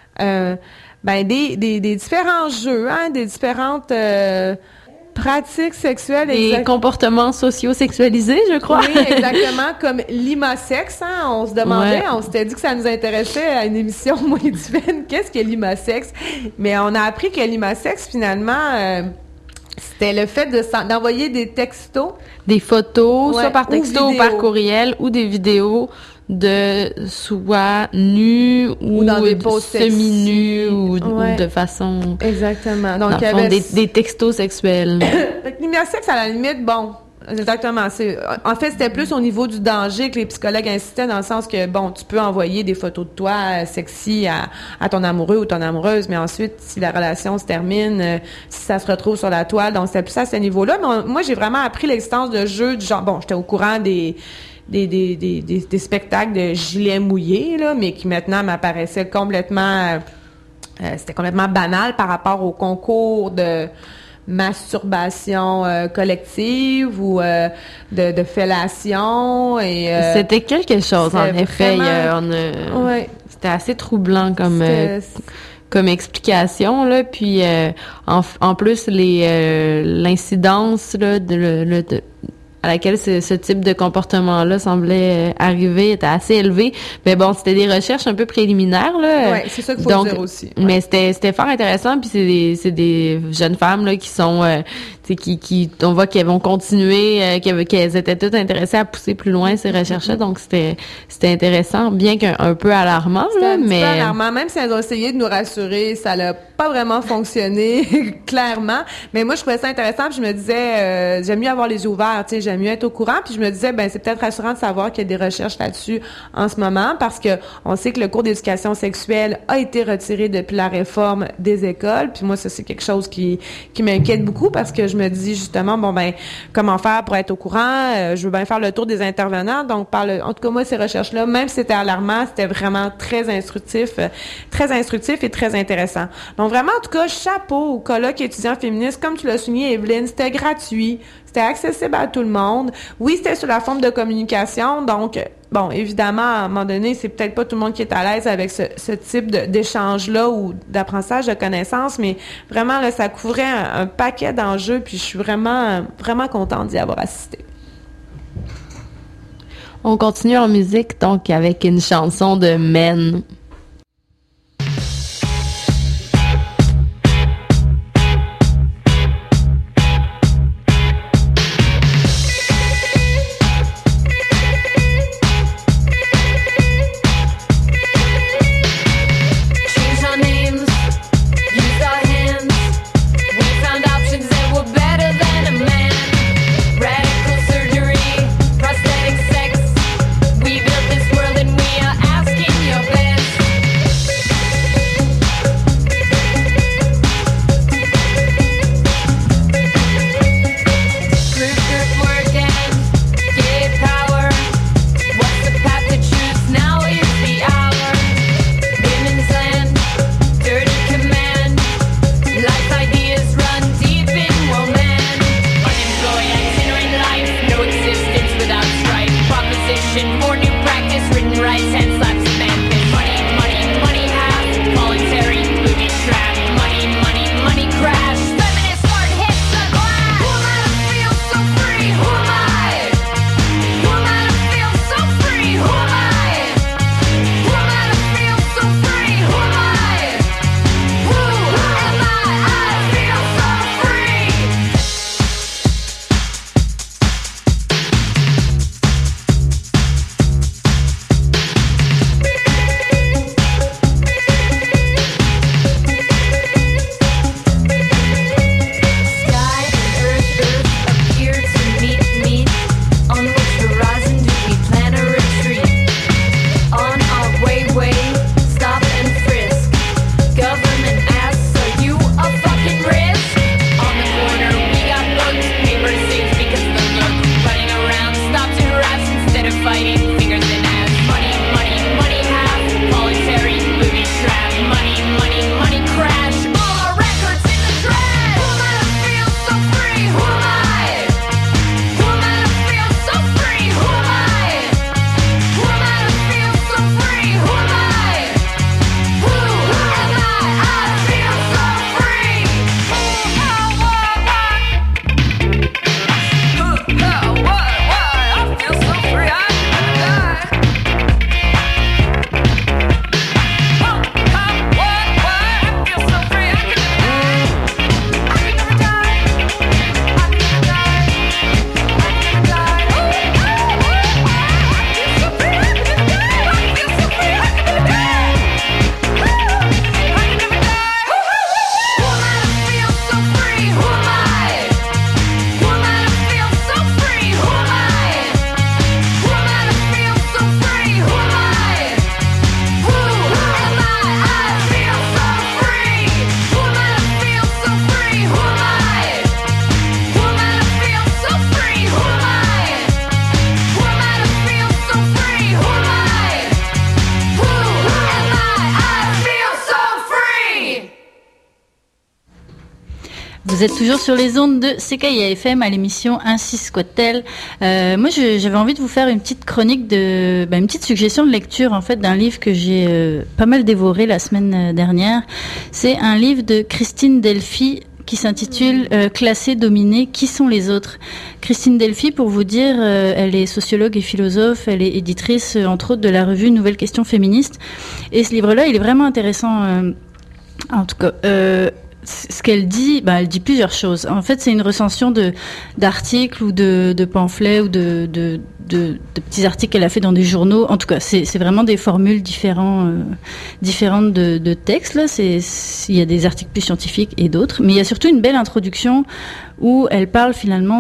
des différents jeux, des différentes pratiques sexuelles et comportements sociaux sexualisés, je crois. Oui, exactement, comme l'IMASEX, on se demandait, on s'était dit que ça nous intéressait à une émission, moi et Divine, qu'est-ce que l'IMASEX? Mais on a appris que l'IMASEX, finalement, c'était le fait d'envoyer des textos. Des photos, soit par texto ou par courriel, ou des vidéos de soit nus ou dans des poses semi-nus ou de façon... Exactement. Donc, il y avait des textos sexuels. L'immersex, à la limite, bon, exactement. En fait, c'était plus au niveau du danger que les psychologues insistaient, dans le sens que, bon, tu peux envoyer des photos de toi sexy à ton amoureux ou ton amoureuse, mais ensuite, si la relation se termine, si ça se retrouve sur la toile, donc c'était plus à ce niveau-là. Mais moi, j'ai vraiment appris l'existence de jeux du genre, bon, j'étais au courant des spectacles de gilets mouillés, là, mais qui maintenant m'apparaissaient complètement... c'était complètement banal par rapport au concours de masturbation collective ou de fellation. Et c'était quelque chose, en effet. C'était assez troublant comme explication, là. Puis en plus, l'incidence là, à laquelle ce type de comportement-là semblait arriver était assez élevé. Mais bon, c'était des recherches un peu préliminaires, là. Ouais, c'est ça qu'il faut dire aussi. Ouais. Mais c'était fort intéressant, puis c'est des jeunes femmes, là, qui sont, qui on voit qu'elles vont continuer, qu'elles étaient toutes intéressées à pousser plus loin ces recherches-là. Donc c'était intéressant, bien qu'un peu alarmant, là, mais... C'était un peu alarmant, même si elles ont essayé de nous rassurer, ça n'a pas vraiment fonctionné, clairement. Mais moi, je trouvais ça intéressant, puis je me disais, j'aime mieux avoir les yeux ouverts, tu sais, j'aime mieux être au courant, puis je me disais, c'est peut-être rassurant de savoir qu'il y a des recherches là-dessus en ce moment, parce que on sait que le cours d'éducation sexuelle a été retiré depuis la réforme des écoles, puis moi, ça, c'est quelque chose qui m'inquiète beaucoup, parce que je me dis justement, comment faire pour être au courant? Je veux bien faire le tour des intervenants, donc en tout cas, moi, ces recherches-là, même si c'était alarmant, c'était vraiment très instructif et très intéressant. Donc vraiment, en tout cas, chapeau au colloque étudiant féministe, comme tu l'as souligné, Evelyne, c'était gratuit. C'était accessible à tout le monde. Oui, c'était sous la forme de communication, donc bon, évidemment, à un moment donné, c'est peut-être pas tout le monde qui est à l'aise avec ce type d'échange-là ou d'apprentissage de connaissances, mais vraiment, là, ça couvrait un paquet d'enjeux, puis je suis vraiment, vraiment contente d'y avoir assisté. On continue en musique, donc, avec une chanson de Men. Vous êtes toujours sur les ondes de CKIA-FM à l'émission Ainsi soit-elle. Moi, j'avais envie de vous faire une petite chronique une petite suggestion de lecture en fait d'un livre que j'ai pas mal dévoré la semaine dernière. C'est un livre de Christine Delphi qui s'intitule Classé, dominé, qui sont les autres? Christine Delphi, pour vous dire, elle est sociologue et philosophe, elle est éditrice entre autres de la revue Nouvelles questions féministes. Et ce livre-là, il est vraiment intéressant. En tout cas, ce qu'elle dit, elle dit plusieurs choses. En fait, c'est une recension d'articles ou de pamphlets ou de petits articles qu'elle a fait dans des journaux. En tout cas, c'est vraiment des formules différentes de textes. Là, il y a des articles plus scientifiques et d'autres, mais il y a surtout une belle introduction où elle parle finalement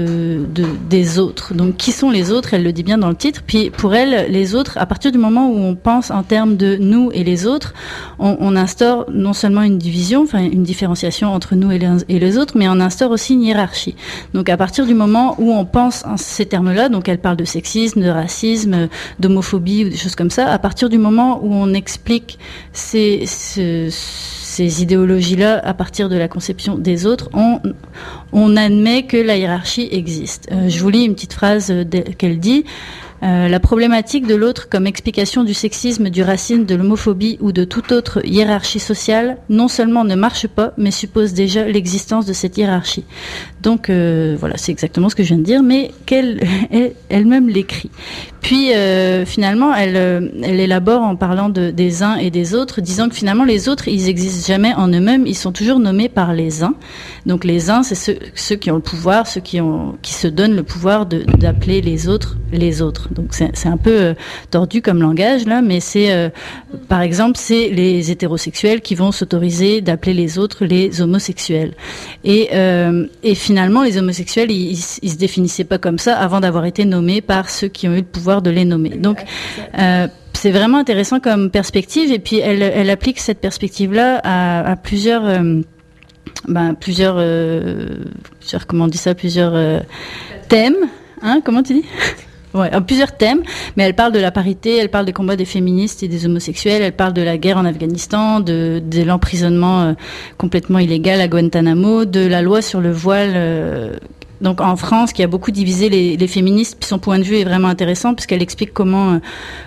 des autres. Donc, qui sont les autres? Elle le dit bien dans le titre. Puis, pour elle, les autres, à partir du moment où on pense en termes de nous et les autres, on instaure non seulement une division, enfin une différenciation entre nous et les autres, mais on instaure aussi une hiérarchie. Donc, à partir du moment où on pense en ces termes-là, donc elle parle de sexisme, de racisme, d'homophobie ou des choses comme ça, à partir du moment où on explique ces idéologies-là à partir de la conception des autres, on admet que la hiérarchie existe. Je vous lis une petite phrase qu'elle dit. La problématique de l'autre comme explication du sexisme, du racisme, de l'homophobie ou de toute autre hiérarchie sociale, non seulement ne marche pas, mais suppose déjà l'existence de cette hiérarchie. Donc voilà, c'est exactement ce que je viens de dire, mais elle-même l'écrit. Puis finalement, elle élabore en parlant des uns et des autres, disant que finalement les autres, ils n'existent jamais en eux-mêmes, ils sont toujours nommés par les uns. Donc les uns, c'est ceux qui ont le pouvoir, ceux qui se donnent le pouvoir d'appeler les autres. Donc c'est un peu tordu comme langage là, mais c'est par exemple c'est les hétérosexuels qui vont s'autoriser d'appeler les autres les homosexuels. Et finalement les homosexuels ils se définissaient pas comme ça avant d'avoir été nommés par ceux qui ont eu le pouvoir de les nommer. Donc c'est vraiment intéressant comme perspective, et puis elle applique cette perspective-là à plusieurs comment on dit ça, plusieurs thèmes, hein, comment tu dis? Ouais, plusieurs thèmes, mais elle parle de la parité, elle parle des combats des féministes et des homosexuels, elle parle de la guerre en Afghanistan, de l'emprisonnement complètement illégal à Guantanamo, de la loi sur le voile donc en France, qui a beaucoup divisé les féministes, puis son point de vue est vraiment intéressant puisqu'elle explique comment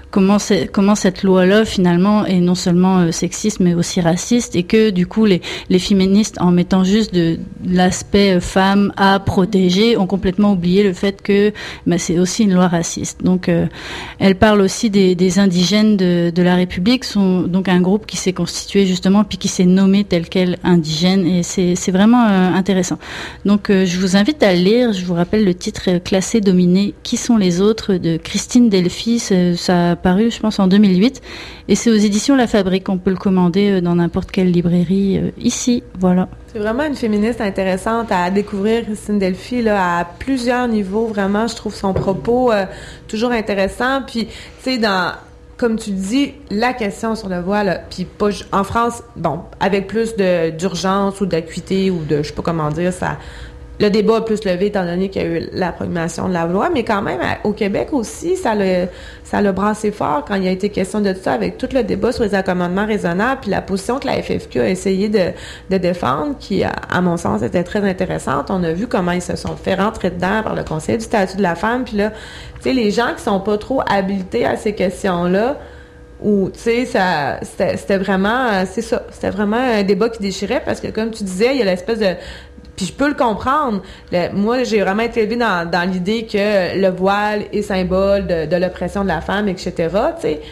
cette loi-là finalement est non seulement sexiste mais aussi raciste, et que du coup les féministes, en mettant juste de l'aspect femme à protéger, ont complètement oublié le fait que c'est aussi une loi raciste. Donc elle parle aussi des indigènes de la République, sont donc un groupe qui s'est constitué justement puis qui s'est nommé tel quel indigène, et c'est vraiment intéressant. Donc je vous invite à lire. Je vous rappelle le titre, Classé, dominé, qui sont les autres, de Christine Delphi. Ça a paru, je pense, en 2008, et c'est aux éditions La Fabrique. On peut le commander dans n'importe quelle librairie ici. Voilà. C'est vraiment une féministe intéressante à découvrir, Christine Delphi, là, à plusieurs niveaux. Vraiment, je trouve son propos toujours intéressant. Puis, tu sais, comme tu dis, la question sur le voile, puis pas en France, bon, avec plus d'urgence ou d'acuité ou de, je sais pas comment dire, ça. Le débat a plus levé étant donné qu'il y a eu la promulgation de la loi, mais quand même, au Québec aussi, ça l'a brassé fort quand il a été question de tout ça, avec tout le débat sur les accommodements raisonnables, puis la position que la FFQ a essayé de défendre, qui, à mon sens, était très intéressante. On a vu comment ils se sont fait rentrer dedans par le Conseil du statut de la femme, puis là, tu sais, les gens qui sont pas trop habilités à ces questions-là, ou, tu sais, c'était vraiment, c'est ça, c'était vraiment un débat qui déchirait, parce que, comme tu disais, il y a l'espèce de... Puis je peux le comprendre. Moi, j'ai vraiment été élevée dans l'idée que le voile est symbole de l'oppression de la femme, etc. Tu sais,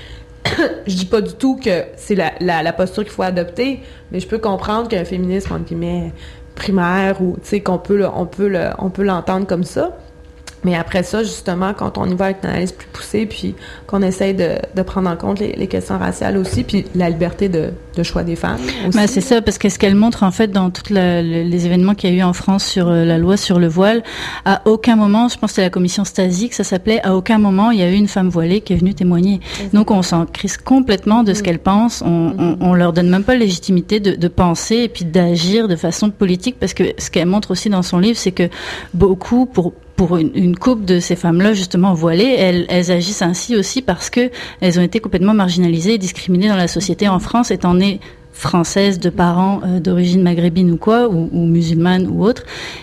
je dis pas du tout que c'est la posture qu'il faut adopter, mais je peux comprendre qu'un féminisme, entre guillemets, primaire, ou tu sais, on peut l'entendre comme ça. Mais après ça, justement, quand on y va avec une analyse plus poussée, puis qu'on essaye de prendre en compte les questions raciales aussi, puis la liberté de choix des femmes aussi. Ben, c'est ça, parce que ce qu'elle montre, en fait, dans tous les événements qu'il y a eu en France sur la loi sur le voile, à aucun moment, je pense que c'était la commission Stasi que ça s'appelait, à aucun moment, il y a eu une femme voilée qui est venue témoigner. Donc, on s'en crisse complètement de ce qu'elle pense. On leur donne même pas la légitimité de penser et puis d'agir de façon politique, parce que ce qu'elle montre aussi dans son livre, c'est que beaucoup, pour une couple de ces femmes-là, justement voilées, elles agissent ainsi aussi parce que elles ont été complètement marginalisées et discriminées dans la société en France, étant nées françaises de parents d'origine maghrébine ou quoi, ou musulmanes ou autres,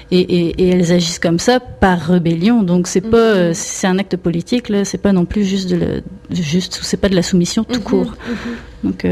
et elles agissent comme ça par rébellion. Donc c'est pas, c'est un acte politique là, c'est pas non plus c'est pas de la soumission tout court. Donc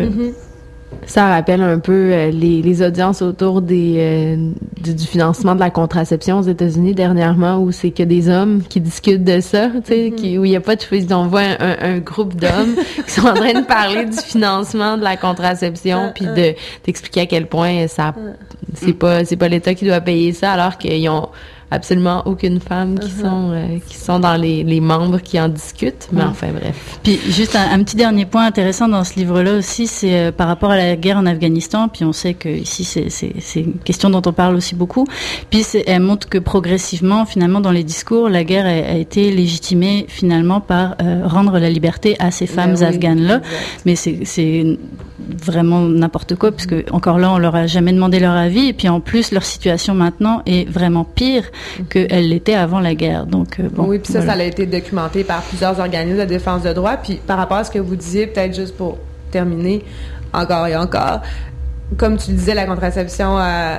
ça rappelle un peu les audiences autour du financement de la contraception aux États-Unis dernièrement, où c'est que des hommes qui discutent de ça, tu sais, où il y a pas de choix. On voit un groupe d'hommes qui sont en train de parler du financement de la contraception, puis d'expliquer à quel point c'est pas l'État qui doit payer ça, alors qu'ils ont absolument aucune femme qui sont dans les membres qui en discutent, mais enfin bref. Puis juste un petit dernier point intéressant dans ce livre-là aussi, c'est par rapport à la guerre en Afghanistan, puis on sait que ici c'est une question dont on parle aussi beaucoup, puis elle montre que progressivement, finalement, dans les discours, la guerre a été légitimée finalement par rendre la liberté à ces femmes afghanes-là, mais c'est vraiment n'importe quoi, puisque encore là, on leur a jamais demandé leur avis, et puis en plus, leur situation maintenant est vraiment pire qu'elle l'était avant la guerre. Donc, bon. Oui, puis ça a été documenté par plusieurs organismes de défense de droits. Puis par rapport à ce que vous disiez, peut-être juste pour terminer, encore et encore, comme tu disais, la contraception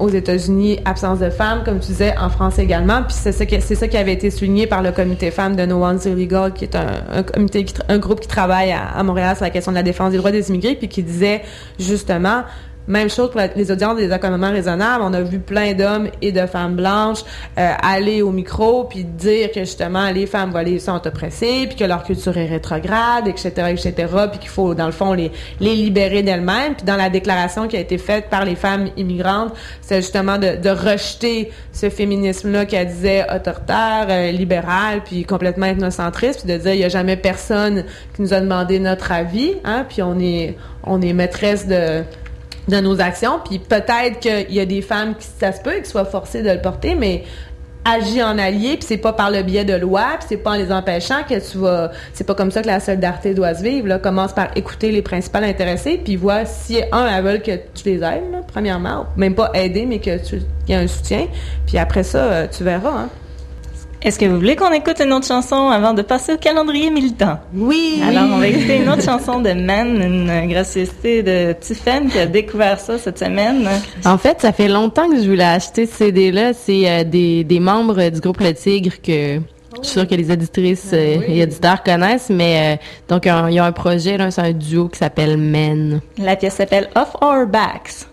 aux États-Unis, absence de femmes, comme tu disais, en France également. Puis c'est ça qui avait été souligné par le comité femmes de No One's Illegal, qui est un groupe qui travaille à Montréal sur la question de la défense des droits des immigrés, puis qui disait justement, même chose pour les audiences des accommodements raisonnables. On a vu plein d'hommes et de femmes blanches aller au micro puis dire que justement les femmes voilées sont oppressées, puis que leur culture est rétrograde, etc., puis qu'il faut dans le fond les libérer d'elles-mêmes. Puis dans la déclaration qui a été faite par les femmes immigrantes, c'est justement de rejeter ce féminisme-là qu'elle disait autoritaire, libéral, puis complètement ethnocentriste, puis de dire il y a jamais personne qui nous a demandé notre avis, hein, puis on est maîtresse de nos actions, puis peut-être qu'il y a des femmes qui, ça se peut, qui soient forcées de le porter, mais agis en allié, puis c'est pas par le biais de loi, puis c'est pas en les empêchant que c'est pas comme ça que la solidarité doit se vivre, là. Commence par écouter les principales intéressées, puis vois si, elles veulent que tu les aides, là, premièrement, ou même pas aider, mais qu'il y a un soutien, puis après ça, tu verras, hein. Est-ce que vous voulez qu'on écoute une autre chanson avant de passer au calendrier militant? Oui! Alors, on va écouter une autre chanson de Men, une gracieuseté de Tiffen qui a découvert ça cette semaine. En fait, ça fait longtemps que je voulais acheter ce CD-là. C'est des membres du groupe Le Tigre que je suis sûre que les auditrices et auditeurs connaissent, mais donc, ils ont un projet, là, c'est un duo qui s'appelle Men. La pièce s'appelle Off Our Backs.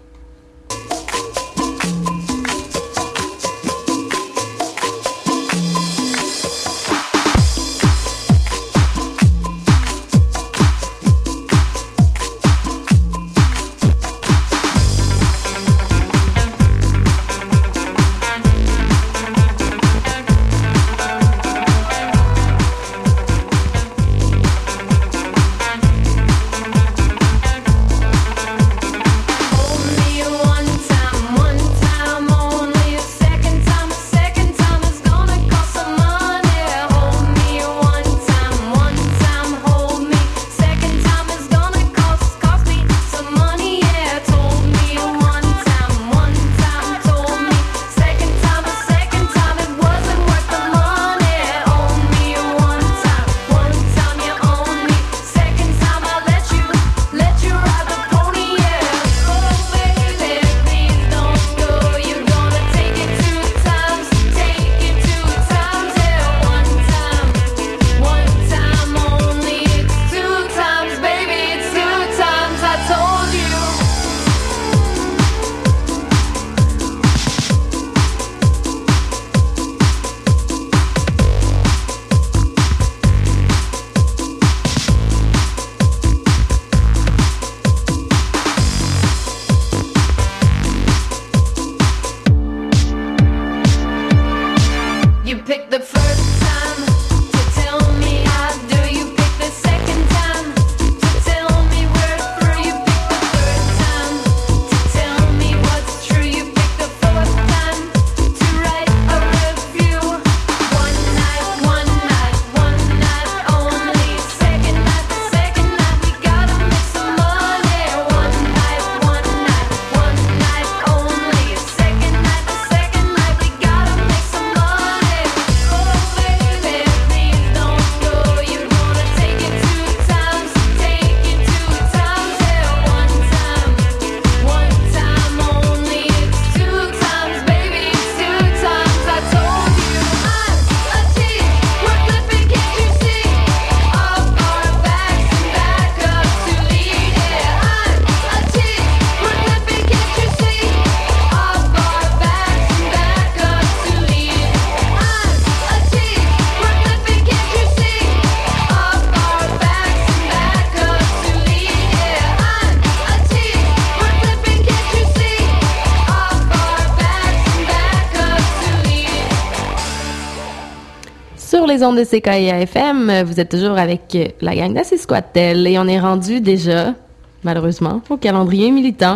Sur les ondes de CKIA-FM, vous êtes toujours avec la gang d'Assisquattel et on est rendu déjà, malheureusement, au calendrier militant.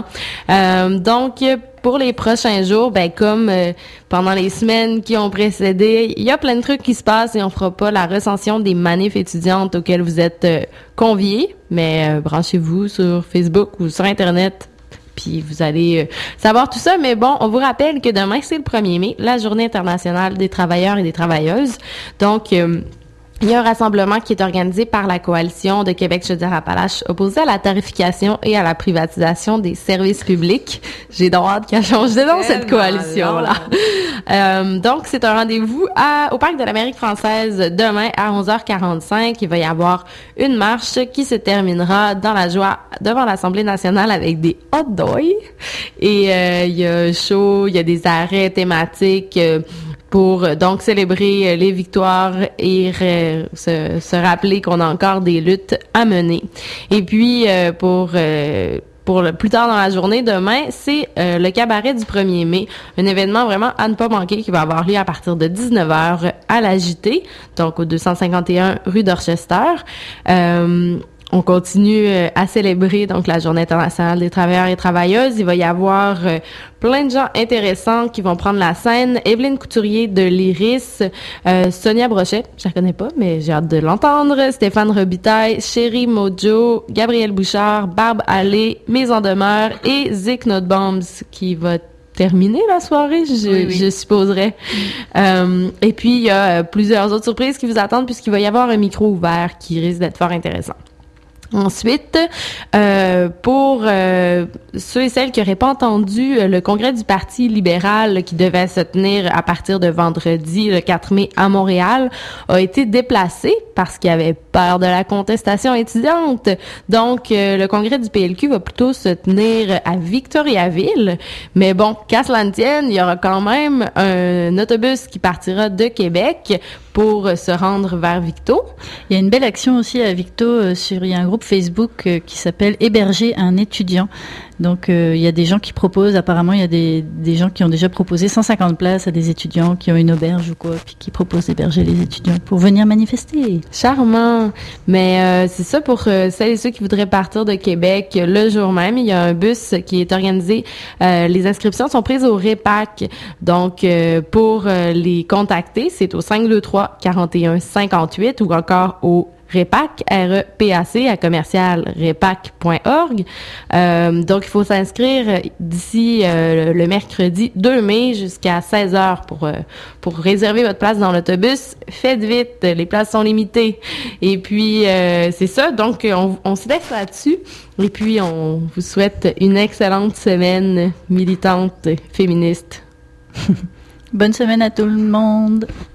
Donc, pour les prochains jours, comme pendant les semaines qui ont précédé, il y a plein de trucs qui se passent et on fera pas la recension des manifs étudiantes auxquelles vous êtes conviés, mais branchez-vous sur Facebook ou sur Internet. Puis vous allez savoir tout ça. Mais bon, on vous rappelle que demain, c'est le 1er mai, la Journée internationale des travailleurs et des travailleuses. Donc, Il y a un rassemblement qui est organisé par la coalition de Québec-Chaudière-Appalaches opposée à la tarification et à la privatisation des services publics. J'ai donc hâte qu'elle change de nom, cette coalition-là. Donc, c'est un rendez-vous au Parc de l'Amérique française demain à 11h45. Il va y avoir une marche qui se terminera dans la joie devant l'Assemblée nationale avec des hot dogs. Et il y a un show, il y a des arrêts thématiques pour donc célébrer les victoires et se rappeler qu'on a encore des luttes à mener. Et puis pour plus tard dans la journée, demain, c'est le cabaret du 1er mai, un événement vraiment à ne pas manquer qui va avoir lieu à partir de 19h à la JT, donc au 251 rue Dorchester. On continue à célébrer donc la Journée internationale des travailleurs et travailleuses. Il va y avoir plein de gens intéressants qui vont prendre la scène. Evelyne Couturier de l'Iris, Sonia Brochet, je la connais pas, mais j'ai hâte de l'entendre. Stéphane Robitaille, Chéri Mojo, Gabriel Bouchard, Barbe Allé, Maison Demeure et Zik Notebombs qui va terminer la soirée, je supposerais. Et puis, il y a plusieurs autres surprises qui vous attendent puisqu'il va y avoir un micro ouvert qui risque d'être fort intéressant. Ensuite, pour ceux et celles qui n'auraient pas entendu, le congrès du Parti libéral qui devait se tenir à partir de vendredi, le 4 mai, à Montréal, a été déplacé parce qu'il y avait peur de la contestation étudiante. Donc, le congrès du PLQ va plutôt se tenir à Victoriaville. Mais bon, qu'à cela ne tienne, il y aura quand même un autobus qui partira de Québec pour se rendre vers Victo. Il y a une belle action aussi à Victo il y a un groupe Facebook qui s'appelle Héberger un étudiant. Donc, il y a des gens qui proposent, apparemment, il y a des gens qui ont déjà proposé 150 places à des étudiants qui ont une auberge ou quoi, puis qui proposent d'héberger les étudiants pour venir manifester. Charmant! Mais c'est ça pour celles et ceux qui voudraient partir de Québec le jour même. Il y a un bus qui est organisé. Les inscriptions sont prises au REPAC. Donc, pour les contacter, c'est au 523-4158 ou encore au REPAC, R-E-P-A-C, à commercial-repac.org. Donc, il faut s'inscrire d'ici le mercredi 2 mai jusqu'à 16h pour réserver votre place dans l'autobus. Faites vite, les places sont limitées. Et puis, c'est ça. Donc, on se laisse là-dessus. Et puis, on vous souhaite une excellente semaine militante féministe. Bonne semaine à tout le monde.